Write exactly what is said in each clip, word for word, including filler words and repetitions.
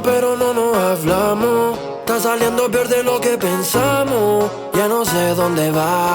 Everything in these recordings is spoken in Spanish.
pero no nos hablamos. Está saliendo peor de lo que pensamos. Ya no sé dónde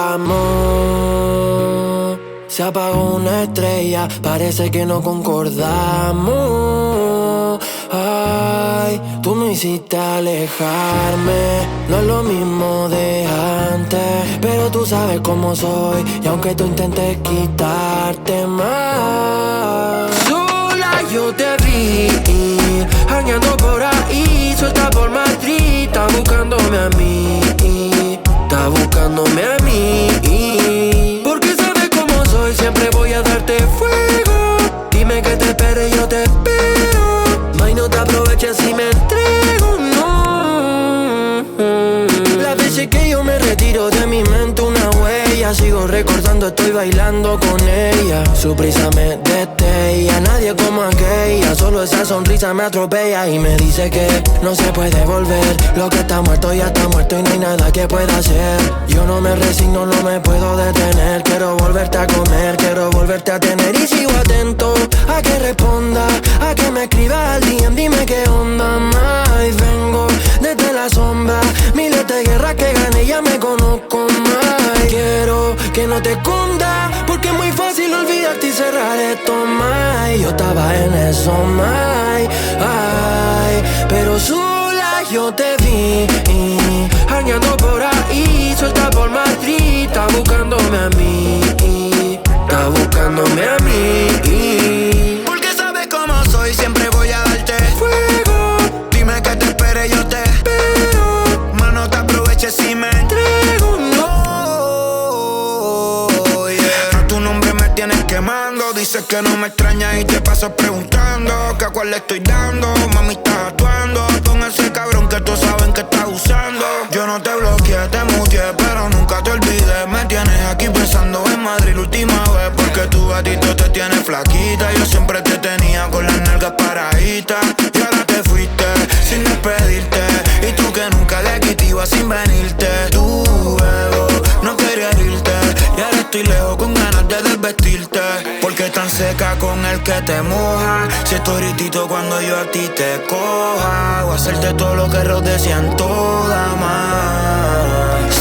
vamos. Se apagó una estrella, parece que no concordamos. Ay, tú me hiciste alejarme. No es lo mismo de antes, pero tú sabes cómo soy. Y aunque tú intentes quitarte más, sola yo te vi, jangueando por ahí, suelta por Madrid. Está buscándome a mí, está buscándome a mí. Porque sabes cómo soy, siempre voy a darte fuego. Dime que te espere y yo te espero. May, no te aproveches si me entrego, no. Las veces que yo me retiro de mi mente una huella. Sigo recordando, estoy bailando con ella. Su prisa me destella, nadie como aquella. Solo esa sonrisa me atropella y me dice que no se puede volver. Lo que está muerto ya está muerto y no hay nada que pueda hacer. Yo no me resigno, no me puedo detener. Quiero volverte a comer, quiero volverte a tener. Y sigo atento a que responda, a que me escriba al D M. Dime qué onda, más vengo desde la sombra. Miles de guerras que gané, ya me conozco más. Quiero que no te escondas, porque es muy fácil olvidarte y cerrar esto, más. Yo estaba en eso, más. Ay, pero sola yo te vi, jangueando por ahí, suelta por Madrid. Está buscándome a mí, está buscándome a mí. Porque sabes cómo soy, siempre voy a darte fuego. Dime que te espere, yo te espero. Más no te aproveches si me entrego, no. Yeah. A tu nombre me tienes quemando. Dices que no me extrañas y te pasas preguntando que a cuál le estoy dando. Mami, estás actuando con ese cabrón que todos saben que estás usando. Yo no te bloqueé, te muteé, pero nunca te olvidé. Me tienes aquí pensando en Madrid la última vez, porque tu gatito te tiene flaquita. Yo siempre te tenía con las nalgas paraditas y ahora te fuiste sin despedirte. Y tú que nunca de aquí te ibas sin venirte. Tu ego no quería irte y ahora estoy lejos con ganas de desvestirte. Porque tan seca con el que te moja. Si estoy ritito cuando yo a ti te coja. O hacerte todo lo que rodean toda más.